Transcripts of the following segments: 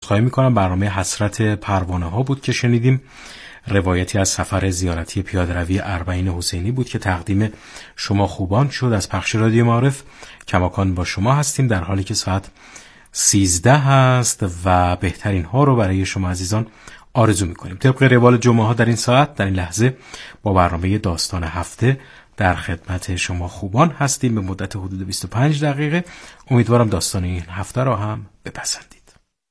عذرخواهی میکنم. برنامه حسرت پروانه ها بود که شنیدیم. روایتی از سفر زیارتی پیاده‌روی اربعین حسینی بود که تقدیم شما خوبان شد از پخش رادیو معارف. کماکان با شما هستیم در حالی که ساعت 13 هست و بهترین ها رو برای شما عزیزان آرزو میکنیم. طبق روال جمعه ها در این ساعت، در این لحظه با برنامه داستان هفته در خدمت شما خوبان هستیم به مدت حدود 25 دقیقه. امیدوارم داستان این هفته را هم بپسندید.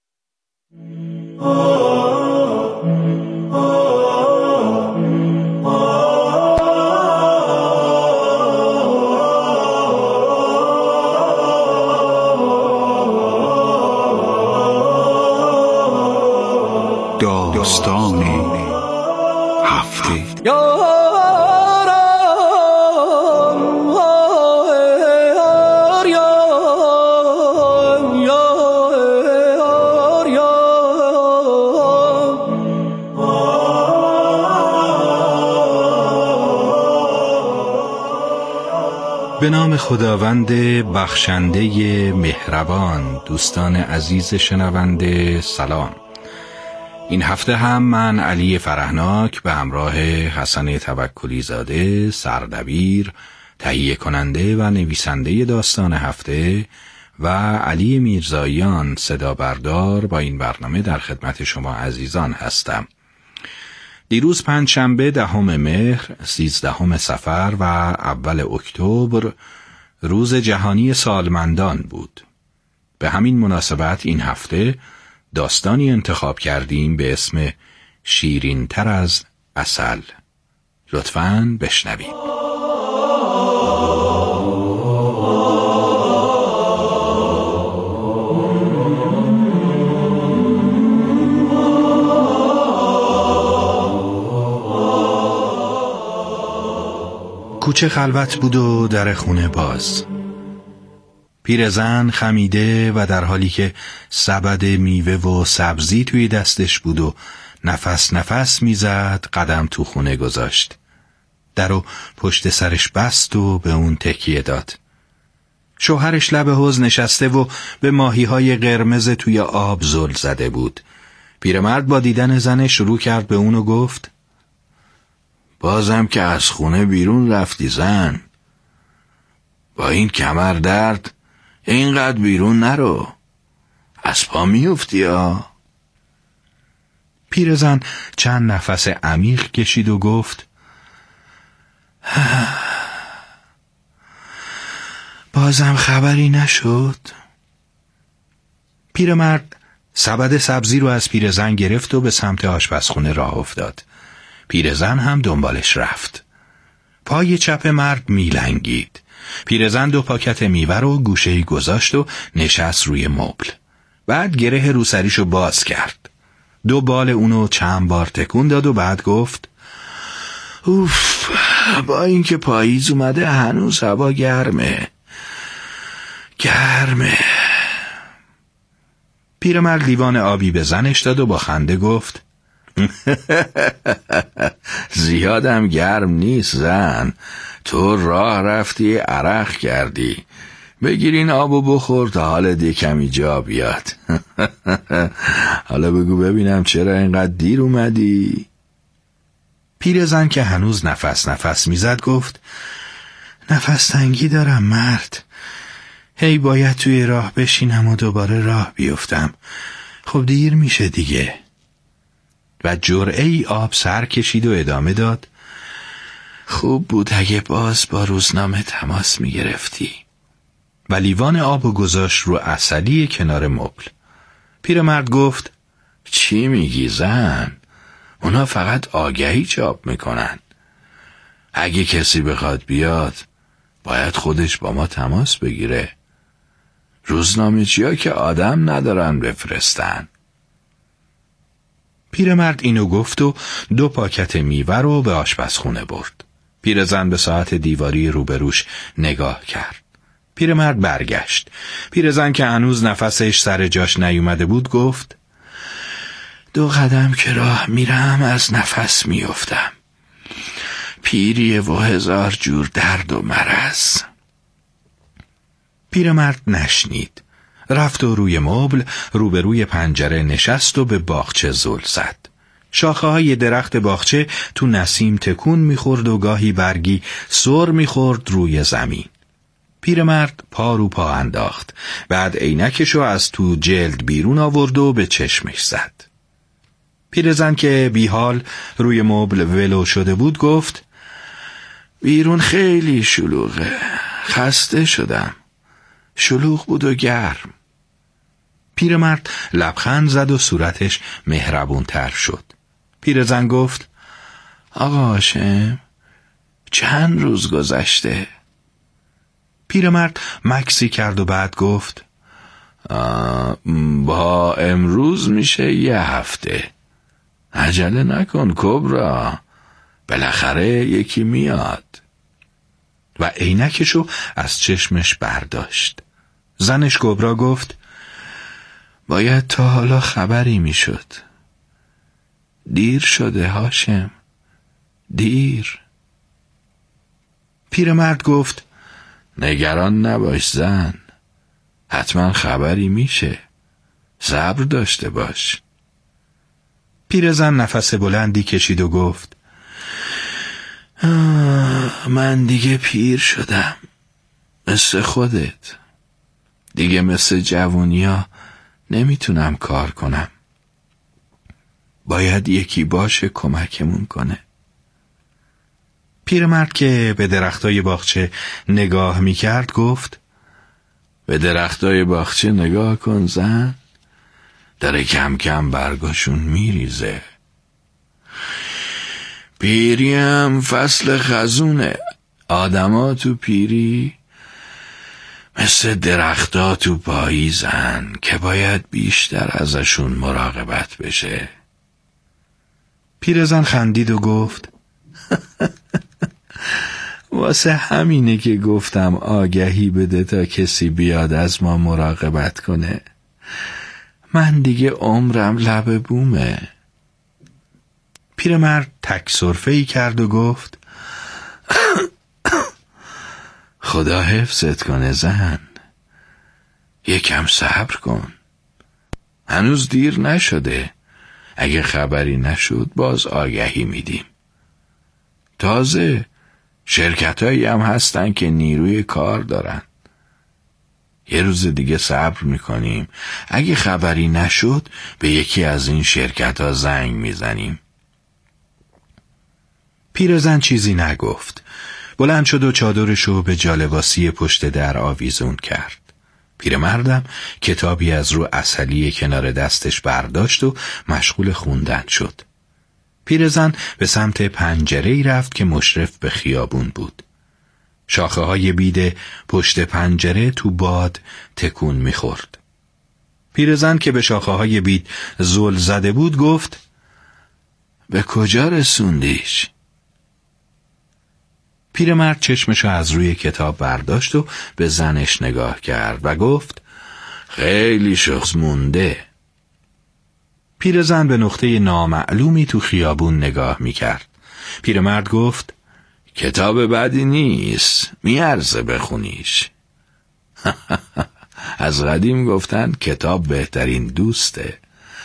داستان هفته. به نام خداوند بخشنده مهربان. دوستان عزیز شنونده سلام. این هفته هم من علی فرهناک به همراه حسن توکلی زاده، سردبیر، تهیه کننده و نویسنده داستان هفته، و علی میرزاییان صدا بردار با این برنامه در خدمت شما عزیزان هستم. دیروز پنجشنبه 10 مهر، 13 صفر و اول اکتبر روز جهانی سالمندان بود. به همین مناسبت این هفته داستانی انتخاب کردیم به اسم شیرین تر از عسل. لطفاً بشنوید. کوچه خلوت بود و در خونه باز. پیرزن خمیده و در حالی که سبد میوه و سبزی توی دستش بود و نفس نفس میزد قدم تو خونه گذاشت. درو پشت سرش بست و به اون تکیه داد. شوهرش لب حوض نشسته و به ماهی‌های قرمز توی آب زل زده بود. پیرمرد با دیدن زنش شروع کرد به اون و گفت: بازم که از خونه بیرون رفتی زن؟ با این کمر درد اینقدر بیرون نرو، از پا میفتی ها. پیرزن چند نفس عمیق کشید و گفت: بازم خبری نشد؟ پیرمرد سبد سبزی رو از پیرزن گرفت و به سمت آشپزخونه راه افتاد. پیرزن هم دنبالش رفت. پای چپ مرد میلنگید. پیرزن 2 پاکت میوه رو گوشه‌ای گذاشت و نشست روی مبل. بعد گره روسریشو باز کرد. 2 بال اونو چند بار تکون داد و بعد گفت: اوف، با اینکه پاییز اومده هنوز هوا گرمه. پیرمرد لیوان آبی به زنش داد و با خنده گفت: زیادم گرم نیست زن، تو راه رفتی عرق کردی، بگیرین آبو بخور تا حالت کمی جا بیاد. حالا بگو ببینم چرا اینقدر دیر اومدی؟ پیرزن که هنوز نفس میزد گفت: نفس تنگی دارم مرد، هی باید توی راه بشینم و دوباره راه بیفتم، خب دیر میشه دیگه. و جرعه‌ای آب سر کشید و ادامه داد: خوب بود اگه باز با روزنامه تماس میگرفتی. و لیوان آب گذاشت رو عسلی کنار مبل. پیرمرد گفت: چی میگی زن؟ اونا فقط آگهی چاپ میکنن. اگه کسی بخواد بیاد باید خودش با ما تماس بگیره. روزنامه چیا که آدم ندارن بفرستن. پیرمرد اینو گفت و 2 پاکت میوه رو به آشپزخونه برد. پیرزن به ساعت دیواری روبروش نگاه کرد. پیرمرد برگشت. پیرزن که هنوز نفسش سر جاش نیومده بود گفت: 2 قدم که راه میرم از نفس میافتم. پیریه و 1000 جور درد و مرض. پیرمرد نشنید. رفت و روی مبل روبروی پنجره نشست و به باغچه زل زد. شاخه های درخت باغچه تو نسیم تکون میخورد و گاهی برگی سر میخورد روی زمین. پیرمرد پا رو پا انداخت. بعد عینکشو از تو جلد بیرون آورد و به چشمش زد. پیرزن که بی حال روی مبل ولو شده بود گفت: بیرون خیلی شلوغه، خسته شدم. شلوغ بود و گرم. پیرمرد لبخند زد و صورتش مهربونتر شد. پیرزن گفت: آقا هاشم، چند روز گذشته؟ پیرمرد مکسی کرد و بعد گفت: با امروز میشه 1 هفته. عجله نکن کبرا، بالاخره یکی میاد. و عینکشو از چشمش برداشت. زنش کبرا گفت: باید تا حالا خبری میشد. دیر شده هاشم، دیر. پیرمرد گفت: نگران نباش زن، حتما خبری میشه. صبر داشته باش. پیرزن نفس بلندی کشید و گفت: من دیگه پیر شدم، مثل خودت. دیگه مثل جوونیا نمیتونم کار کنم. باید یکی باشه کمکمون کنه. پیرمرد که به درختای باغچه نگاه میکرد گفت: به درختای باغچه نگاه کن زن، داره کم کم برگاشون میریزه. پیریم فصل خزونه. آدما تو پیری مثل درختا تو پاییزن که باید بیشتر ازشون مراقبت بشه. پیرزن خندید و گفت: واسه همینه که گفتم آگهی بده تا کسی بیاد از ما مراقبت کنه. من دیگه عمرم لب بومه. پیرمرد تک سرفه‌ای کرد و گفت: خدا حفظت کنه زن، یکم صبر کن. هنوز دیر نشده. اگه خبری نشد باز آگهی میدیم. تازه شرکتایی هم هستن که نیروی کار دارن. یه روز دیگه صبر میکنیم. اگه خبری نشد به یکی از این شرکت‌ها زنگ میزنیم. پیرزن چیزی نگفت. بلند شد و چادرشو به جالباسی پشت در آویزون کرد. پیرمردم کتابی از رو عسلی کنار دستش برداشت و مشغول خوندن شد. پیرزن به سمت پنجره‌ای رفت که مشرف به خیابون بود. شاخه های بید پشت پنجره تو باد تکون میخورد. پیرزن که به شاخه های بید زل زده بود گفت: به کجا رسوندیش؟ پیرمرد چشمشو از روی کتاب برداشت و به زنش نگاه کرد و گفت: خیلی شخص مونده. پیرزن به نقطه نامعلومی تو خیابون نگاه میکرد. پیرمرد گفت: کتاب بدی نیست، میارزه بخونیش. از قدیم گفتن کتاب بهترین دوسته،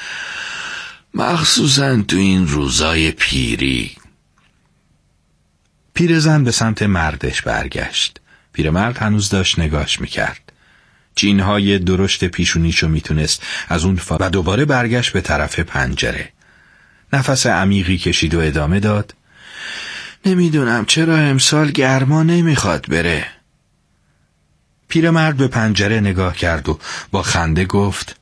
مخصوصا تو این روزای پیری. پیرزن به سمت مردش برگشت. پیرمرد هنوز داشت نگاش میکرد. چینهای درشت پیشونیشو میتونست از اون و دوباره برگشت به طرف پنجره. نفس عمیقی کشید و ادامه داد: نمیدونم چرا امسال گرما نمیخواد بره. پیرمرد به پنجره نگاه کرد و با خنده گفت: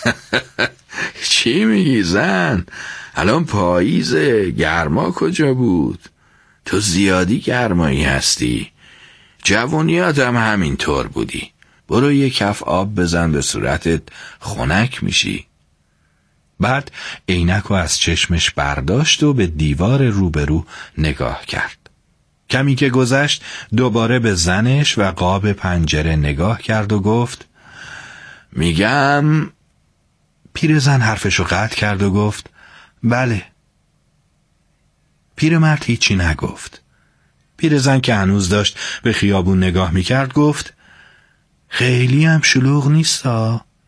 چی میگی زن؟ الان پاییزه، گرما کجا بود؟ تو زیادی گرمایی هستی. جوونیات هم همینطور بودی. برو یه کف آب بزن به صورتت، خنک میشی. بعد عینکو از چشمش برداشت و به دیوار روبرو نگاه کرد. کمی که گذشت دوباره به زنش و قاب پنجره نگاه کرد و گفت: میگم. پیرزن حرفشو قطع کرد و گفت: بله. پیرمرد هیچی نگفت. پیرزن که هنوز داشت به خیابون نگاه میکرد گفت: خیلی هم شلوغ نیستا،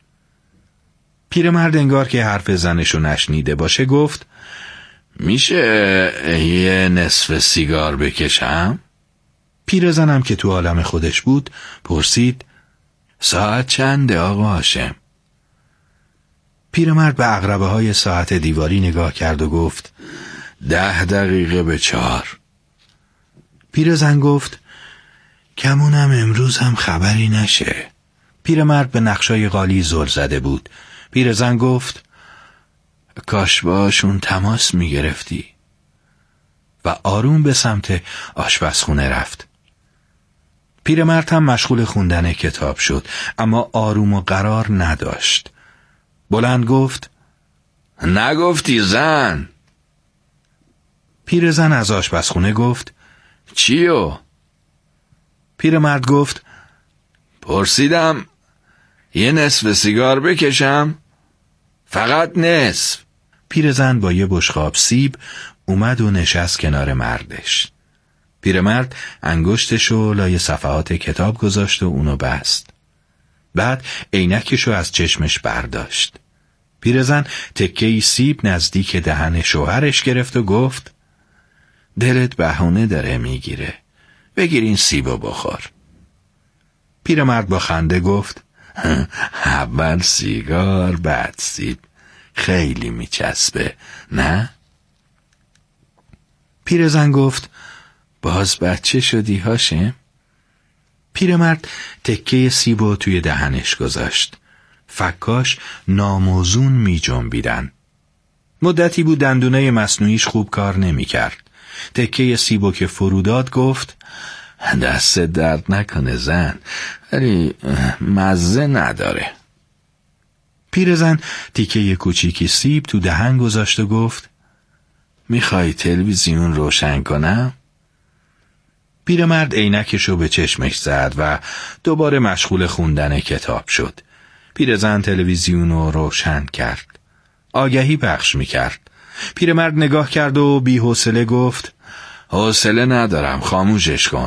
پیرمرد انگار که حرف زنشو نشنیده باشه گفت میشه یه نصف سیگار بکشم؟ پیرزنم که تو عالم خودش بود پرسید ساعت چنده آقا هاشم؟ پیرمرد به عقربه های ساعت دیواری نگاه کرد و گفت 10 دقیقه به 4. پیرزن گفت کمونم امروز هم خبری نشه. پیرمرد به نقشای قالی زل زده بود. پیرزن گفت کاش باشون تماس میگرفتی. و آروم به سمت آشپزخونه رفت. پیرمرد هم مشغول خوندن کتاب شد، اما آروم و قرار نداشت. بلند گفت نگفتی زن؟ پیرزن از آشپزخونه گفت چیو؟ پیرمرد گفت پرسیدم یه نصف سیگار بکشم؟ فقط نصف. پیرزن با یه بشقاب سیب اومد و نشست کنار مردش. پیرمرد انگشتشو لای صفحات کتاب گذاشت و اونو بست. بعد عینکشو از چشمش برداشت. پیرزن تکه‌ای سیب نزدیک دهن شوهرش گرفت و گفت دلت بهونه داره میگیره، بگیر این سیبو بخور. پیرمرد با خنده گفت اول سیگار بعد سیب، خیلی میچسبه نه؟ پیرزن گفت باز بچه شدی هاشم؟ پیرمرد تکه سیبو توی دهنش گذاشت. فکاش ناموزون می جنبیدن. مدتی بود دندونه مصنوعیش خوب کار نمی کرد. تکه سیبو که فروداد گفت دست درد نکنه زن، ولی مزه نداره. پیرزن تیکه کوچیکی سیب تو دهن گذاشت و گفت میخوای تلویزیون روشن کنم؟ پیرمرد عینکشو به چشمش زد و دوباره مشغول خوندن کتاب شد. پیرزن تلویزیون رو روشن کرد. آگهی پخش میکرد. پیرمرد نگاه کرد و بی‌حوصله گفت حوصله ندارم، خاموشش کن.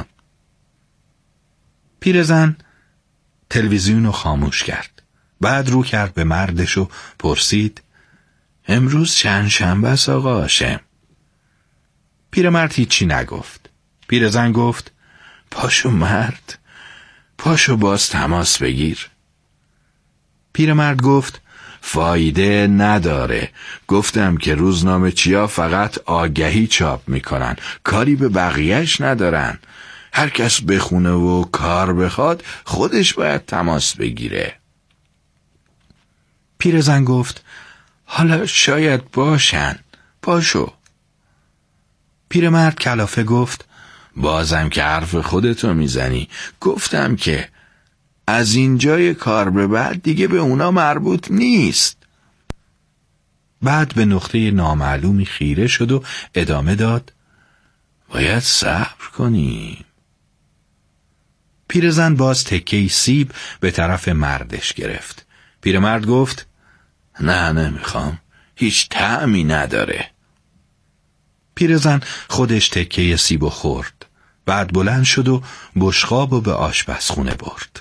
پیرزن تلویزیون رو خاموش کرد. بعد رو کرد به مردش و پرسید امروز چند شنبه است آقا هاشم؟ پیرمرد هیچی نگفت. پیرزن گفت پاشو مرد، پاشو باز تماس بگیر. پیرمرد گفت فایده نداره، گفتم که روزنامه چیا فقط آگهی چاپ میکنن، کاری به بقیهش ندارن. هر کس بخونه و کار بخواد خودش باید تماس بگیره. پیرزن گفت حالا شاید باشن، پاشو. پیرمرد کلافه گفت بازم که حرف خودتو میزنی، گفتم که از اینجای کار به بعد دیگه به اونا مربوط نیست. بعد به نقطه نامعلومی خیره شد و ادامه داد باید صبر کنیم. پیرزن باز تکه‌ای سیب به طرف مردش گرفت. پیرمرد گفت نه نمیخوام، هیچ طعمی نداره. پیرزن خودش تکه سیبو خورد. بعد بلند شد و بشقابو به آشپزخونه برد.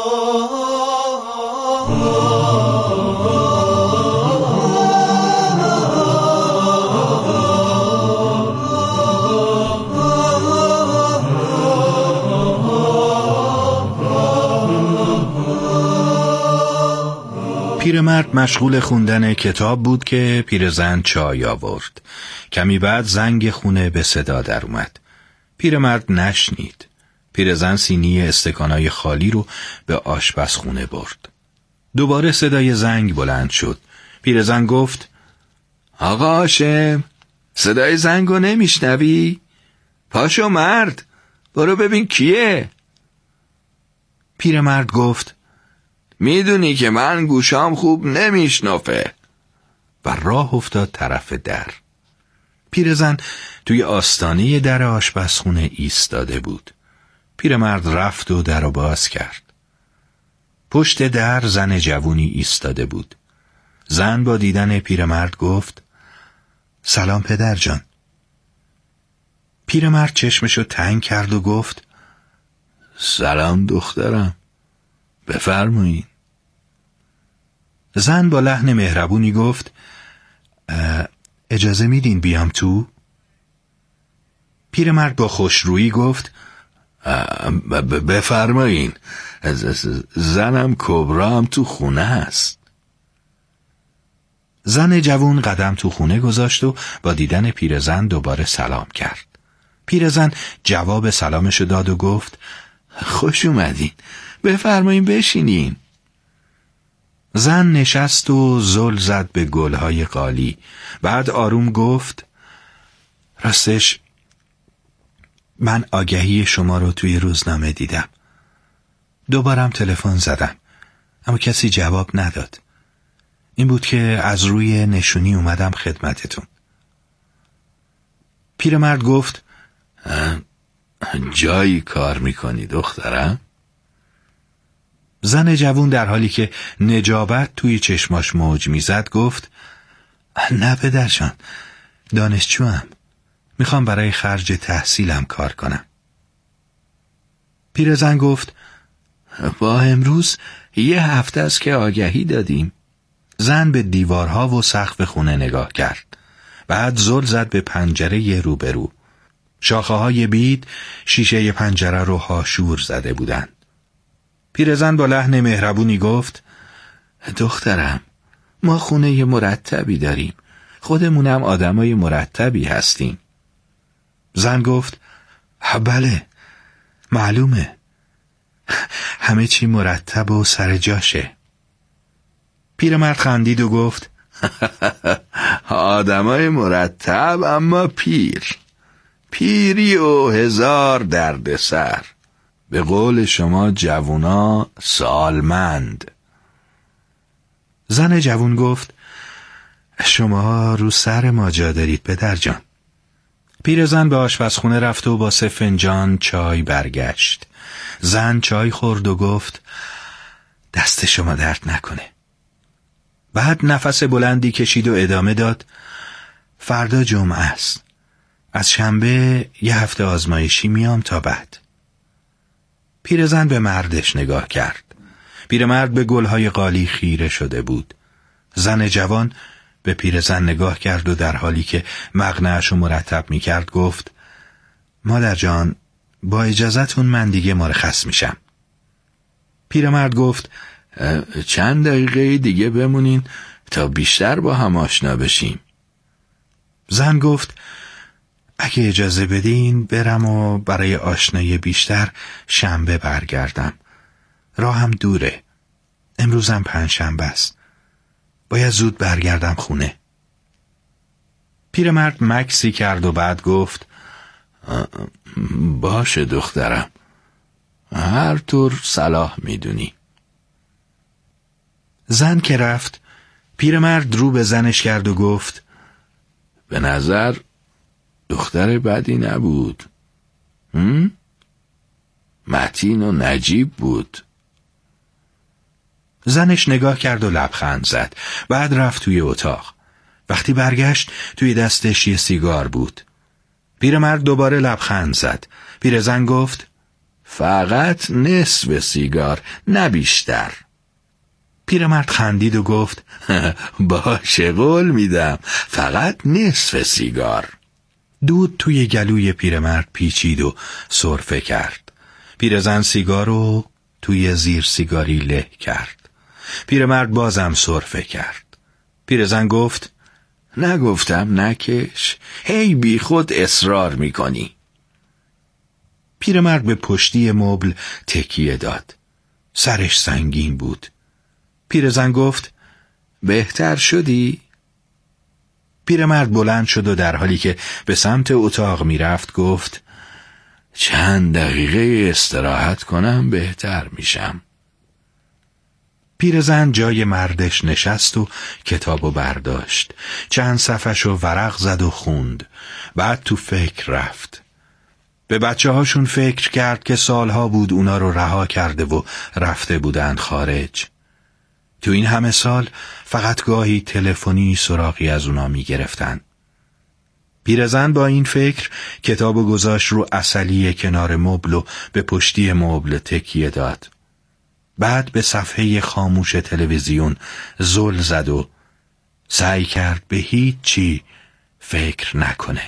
پیرمرد مشغول خوندن کتاب بود که پیرزن چای آورد. کمی بعد زنگ خونه به صدا در اومد. پیرمرد نشنید. پیرزن سینی استکانای خالی رو به آشپزخونه برد. دوباره صدای زنگ بلند شد. پیرزن گفت آقا هاشم، صدای زنگو نمیشنوی؟ پاشو مرد، برو ببین کیه. پیرمرد گفت میدونی که من گوشام خوب نمیشنفه، و راه افتاد طرف در. پیرزن توی آستانه در آشپزخونه ایستاده بود. پیرمرد رفت و در رو باز کرد. پشت در زن جوونی ایستاده بود. زن با دیدن پیرمرد گفت سلام پدر جان. پیرمرد چشمشو تنگ کرد و گفت سلام دخترم، بفرمایید. زن با لحن مهربونی گفت اجازه میدین بیام تو؟ پیرمرد با خوشرویی گفت بفرمایین، زنم کبرا هم تو خونه است. زن جوان قدم تو خونه گذاشت و با دیدن پیرزن دوباره سلام کرد. پیرزن جواب سلامشو داد و گفت خوش اومدین، بفرمایین بشینین. زن نشست و زل زد به گلهای قالی. بعد آروم گفت راستش من آگهی شما رو توی روزنامه دیدم. دوبارم تلفن زدم اما کسی جواب نداد. این بود که از روی نشونی اومدم خدمتتون. پیرمرد گفت جایی کار میکنی دخترم؟ زن جوون در حالی که نجابت توی چشماش موج میزد گفت نه پدرشان، دانشجوام. میخوام برای خرج تحصیلم کار کنم. پیرزن گفت با امروز 1 هفته است که آگهی دادیم. زن به دیوارها و سقف خونه نگاه کرد. بعد زل زد به پنجره روبرو. شاخه‌های بید شیشه پنجره رو هاشور زده بودند. پیرزن با لحن مهربونی گفت دخترم، ما خونه مرتبی داریم، خودمونم آدمای مرتبی هستیم. زن گفت بله معلومه، همه چی مرتب و سر جاشه. پیرمرد خندید و گفت آدمای مرتب اما پیری و 1000 دردسر. به قول شما جوونا سالمند. زن جوون گفت شما رو سر ما جا دارید پدر جان. پیرزن به آشپزخونه رفت و با 3 فنجان چای برگشت. زن چای خورد و گفت دست شما درد نکنه. بعد نفس بلندی کشید و ادامه داد فردا جمعه است. از شنبه 1 هفته آزمایشی میام تا بعد. پیرزن به مردش نگاه کرد. پیرمرد به گلهای قالی خیره شده بود. زن جوان به پیرزن نگاه کرد و در حالی که مقنعه‌اش رو مرتب میکرد گفت مادر جان، با اجازهتون من دیگه مرخص میشم. پیرمرد گفت چند دقیقه دیگه بمونین تا بیشتر با هم آشنا بشیم. زن گفت اگه اجازه بدین برم و برای آشنایی بیشتر شنبه برگردم. راهم دوره. امروزم 5 شنبه است. باید زود برگردم خونه. پیرمرد مکسی کرد و بعد گفت باشه دخترم، هر طور صلاح میدونی. زن که رفت، پیرمرد رو به زنش کرد و گفت به نظر دختر بدی نبود. متین و نجیب بود. زنش نگاه کرد و لبخند زد. بعد رفت توی اتاق. وقتی برگشت توی دستش یه سیگار بود. پیرمرد دوباره لبخند زد. پیرزن گفت فقط نصف سیگار، نه بیشتر. پیرمرد خندید و گفت باشه قول میدم، فقط نصف سیگار. دود توی گلوی پیرمرد پیچید و سرفه کرد. پیرزن سیگار رو توی زیر سیگاری له کرد. پیرمرد بازم سرفه کرد. پیرزن گفت نگفتم نکش، هی بی خود اصرار میکنی. پیرمرد به پشتی مبل تکیه داد. سرش سنگین بود. پیرزن گفت بهتر شدی؟ پیرمرد بلند شد و در حالی که به سمت اتاق میرفت گفت چند دقیقه استراحت کنم بهتر میشم. پیرزن جای مردش نشست و کتابو برداشت. چند صفحه‌شو ورق زد و خوند. بعد تو فکر رفت. به بچه‌هاشون فکر کرد که سالها بود اونا رو رها کرده و رفته بودند خارج. تو این همه سال فقط گاهی تلفنی سراغی از اونا می گرفتن. پیرزن با این فکر کتابو گذاشت رو عسلی کنار مبل و به پشتی مبل تکیه داد. بعد به صفحه خاموش تلویزیون زل زد و سعی کرد به هیچ چی فکر نکنه.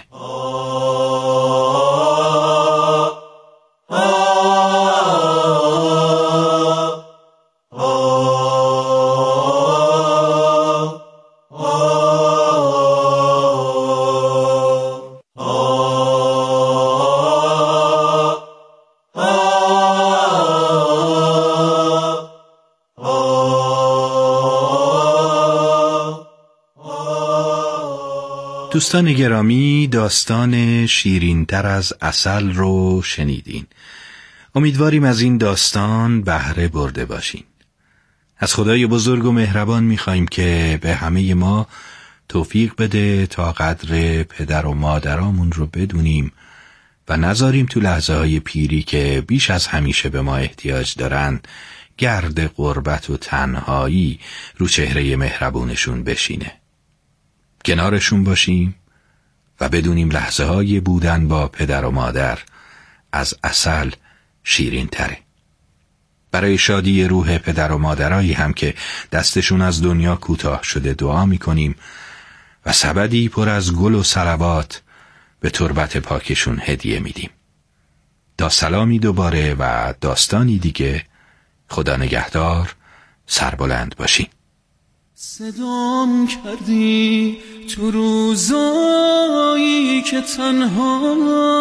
دوستان گرامی، داستان شیرین‌تر از عسل رو شنیدین. امیدواریم از این داستان بهره برده باشین. از خدای بزرگ و مهربان می‌خوایم که به همه ما توفیق بده تا قدر پدر و مادرامون رو بدونیم و نذاریم تو لحظه‌های پیری که بیش از همیشه به ما احتیاج دارن گرد غربت و تنهایی رو چهره مهربونشون بشینه. کنارشون باشیم و بدونیم لحظه های بودن با پدر و مادر از عسل شیرین تره. برای شادی روح پدر و مادرایی هم که دستشون از دنیا کوتاه شده دعا میکنیم و سبدی پر از گل و صلوات به تربت پاکشون هدیه میدیم. تا سلامی دوباره و داستانی دیگه، خدا نگهدار، سربلند باشین. صدام کردی تو روزایی که تنها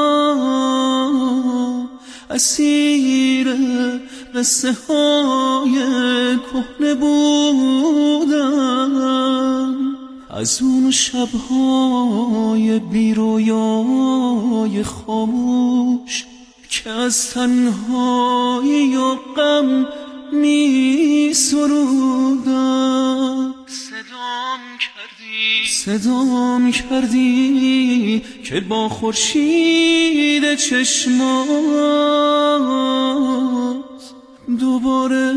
اسیر قصه های کهنه بودم، از اون شبهای بیرویای خاموش که از تنهایی و غم می سرودم. صدام کردی که با خورشید چشمات دوباره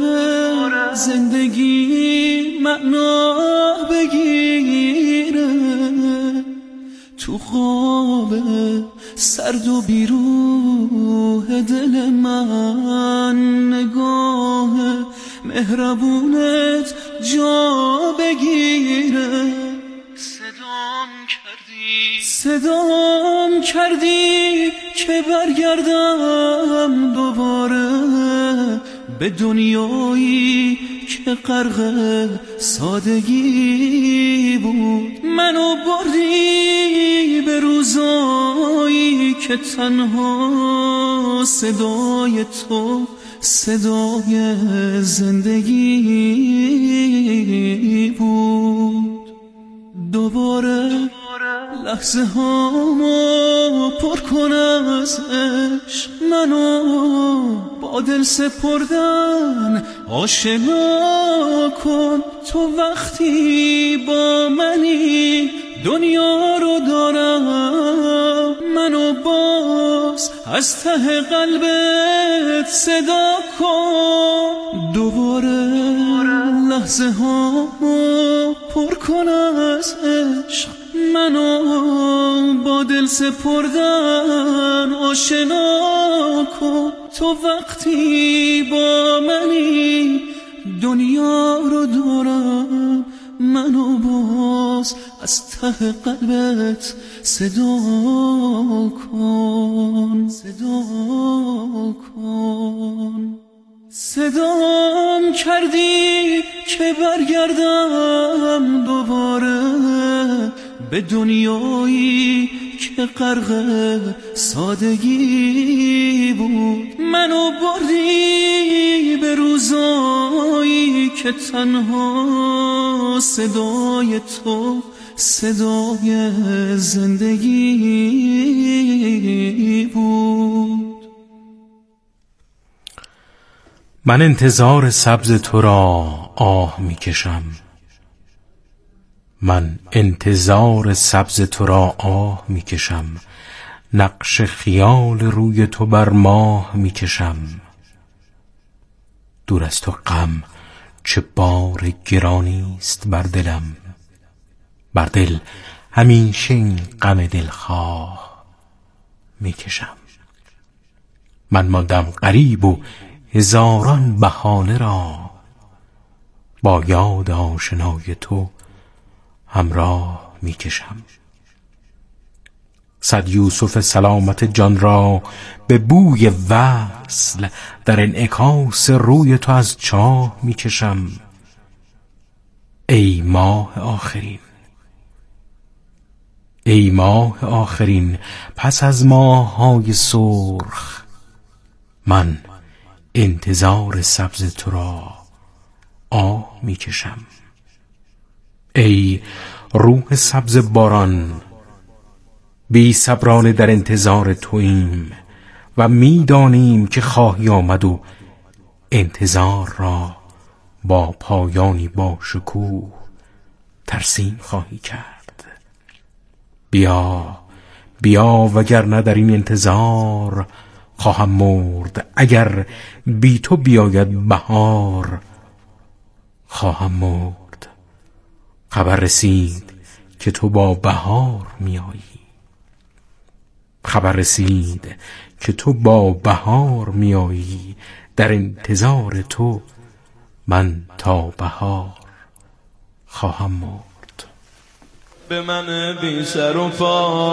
زندگی معنا بگیره، تو خواب سرد و بیروح دل من نگاه مهربونت جا بگیره. صدام کردی که برگردم دوباره به دنیایی که غرق سادگی بود. منو بردی به روزایی که تنها صدای تو صدای زندگی بود. دوباره لحظه هامو پر کن از عشق، منو با دل سپردن آشنا کن. تو وقتی با منی دنیا رو دارم، منو باز از ته قلبت صدا کن. دوباره لحظه هامو پر کن از عشق، منو با دل سپردن آشنا کن. تو وقتی با منی دنیا رو دارم، منو باز از ته قلبت صدا کن. صدام کردی که برگردم دوباره به دنیایی که غرق سادگی بود. منو بردی به روزایی که تنها صدای تو صدای زندگی بود. من انتظار سبز تو را آه میکشم، من انتظار سبز تو را آه میکشم، نقش خیال روی تو بر ماه میکشم. دور از تو غم چه بار گرانیست بر دلم، بر دل همیشه این غم دلخواه میکشم. من ماندم غریب و هزاران بهانه را با یاد آشنای تو همراه می کشم. صد یوسف سلامت جان را به بوی وصل در انعکاس روی تو از چاه می کشم. ای ماه آخرین، ای ماه آخرین پس از ماه‌های سرخ، من انتظار سبز تو را آه می کشم. ای روح سبز باران، بی صبرانه در انتظار توییم و می دانیم که خواهی آمد و انتظار را با پایانی با شکوه ترسیم خواهی کرد. بیا بیا وگرنه در این انتظار خواهم مرد. اگر بی تو بیاید بهار خواهم مرد. خبر رسید که تو با بهار میایی، خبر رسید که تو با بهار میایی. در انتظار تو من تا بهار خواهم مرد. به من بی سر و پا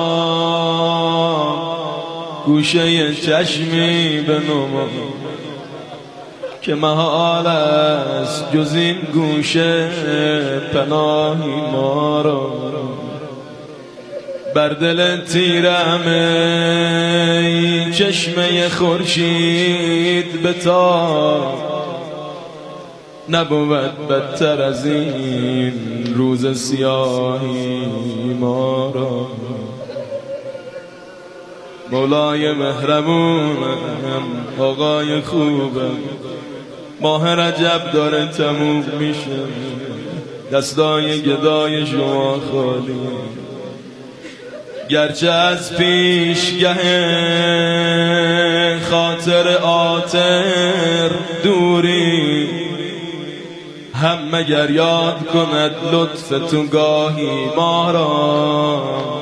گوشه چشمی بنما که محال است جز این گوشه پناهی ما را. بر دل تیرم ای چشمه خورشید بتاب، نبود بدتر از این روز سیاهی ما را. مولای مهربونم آقای خوبم، ماه رجب داره تموم میشه، دستای گدای شما خالی. گرچه از پیشگه خاطر آتر دوری، هم مگر یاد کند لطف تو گاهی ما را.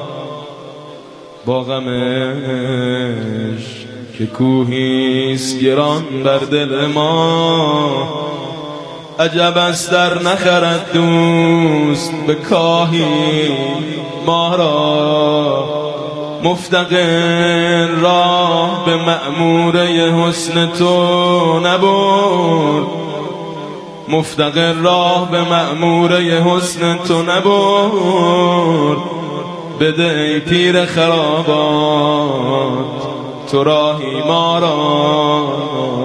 با غمش که کوهیست گران بر دل ما، عجب است در نخرد دوست به کاهی ما را. مفتقر راه به مأموره حسن تو نبرد، مفتقر راه به مأموره حسن تو نبرد. بده ای پیر خرابات تو راهی ما را،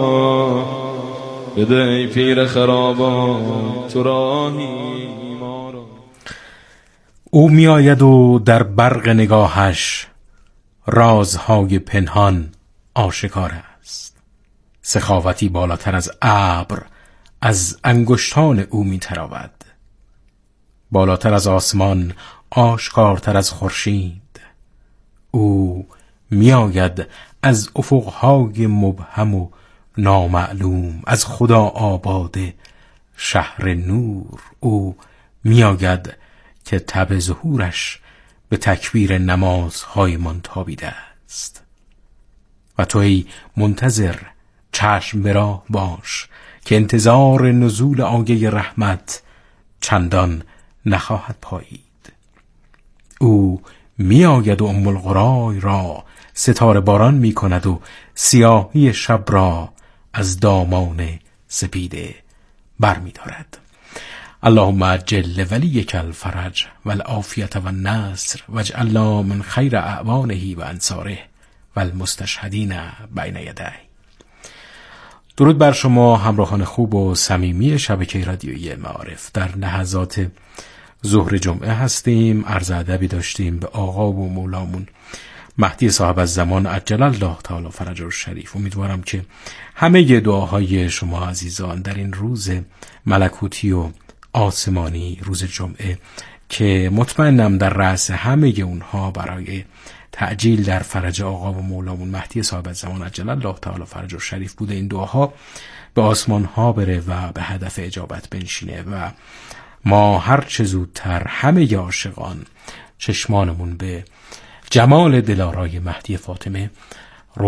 بده ای پیر خرابات تو راهی ما را. او می آید و در برق نگاهش رازهای پنهان آشکار است. سخاوتی بالاتر از ابر از انگشتان او می تراود، بالاتر از آسمان، آشکارتر از خورشید. او می آید از افقهای مبهم و نامعلوم، از خدا آباده شهر نور. او می آید که تب ظهورش به تکبیر نمازهای من تابیده است. و تو ای منتظر چشم به راه باش که انتظار نزول آیه رحمت چندان نخواهد پایید. او می آید و ام القرای را ستاره باران می کند و سیاهی شب را از دامان سپیده بر می دارد. اللهم عجل ولیک الفرج والعافیت والنصر واجعلنا من خیر اعوانه و انصاره والمستشهدین بین یدیه. درود بر شما همراهان خوب و صمیمی شبکه رادیویی معارف. در لحظات ظهر جمعه هستیم. عرض ادبی داشتیم به آقا و مولامون مهدی صاحب الزمان عجل الله تعالی فرجه الشریف. امیدوارم که همه دعاهای شما عزیزان در این روز ملکوتی و آسمانی، روز جمعه، که مطمئنم در رأس همه اونها برای تعجیل در فرج آقا و مولامون مهدی صاحب الزمان عجل الله تعالی فرجه الشریف بوده، این دعاها به آسمان ها بره و به هدف اجابت بنشینه و ما هر چه زودتر همه عاشقان چشمانمون به جمال دلارای مهدی فاطمه